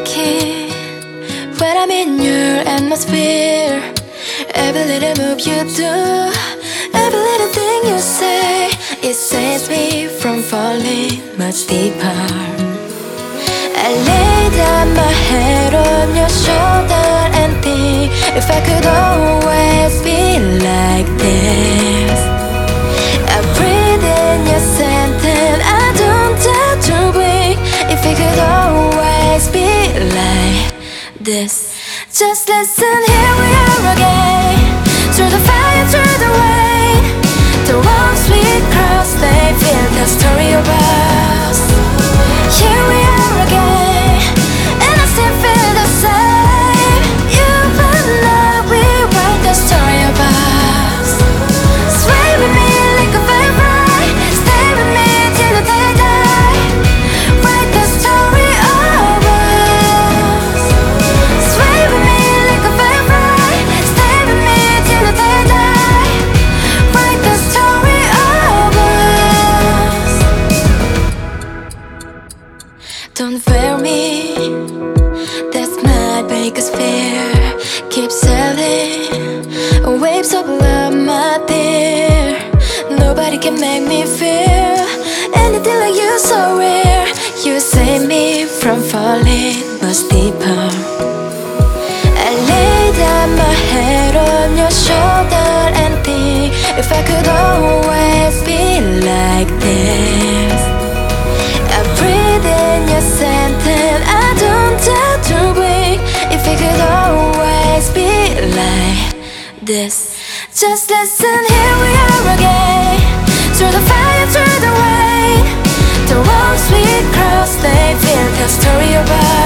key when I'm in your atmosphere. Every little move you do, every little thing you say, it saves me from falling much deeper. I lay down my head on your shoulder and think, if I could always be like this. I breathe in your scent and I don't dare to blink. If we could always be like this. Just listen, here we are again. Through the fire, through the rain. The walls we cross, they feel the story of us. Here we are again, and I still feel the same. You and I, we write the story of us. Sway with me like a firefly, stay with me till the day die. Write the story of us. Sway with me like a firefly, stay with me till the day die. Write the story of us. Don't fear me, that might make us fear. Keep sailing, waves of love, my dear. Nobody can make me feel anything like you, so rare. You save me from falling much deeper. I lay down my head on your shoulder and think, if I could always be like this. I breathe in your scent and I don't dare to blink. If we could always be like this. Just listen, here we are again. Through the fire, through the rain. The walls we cross, they feel the story of us.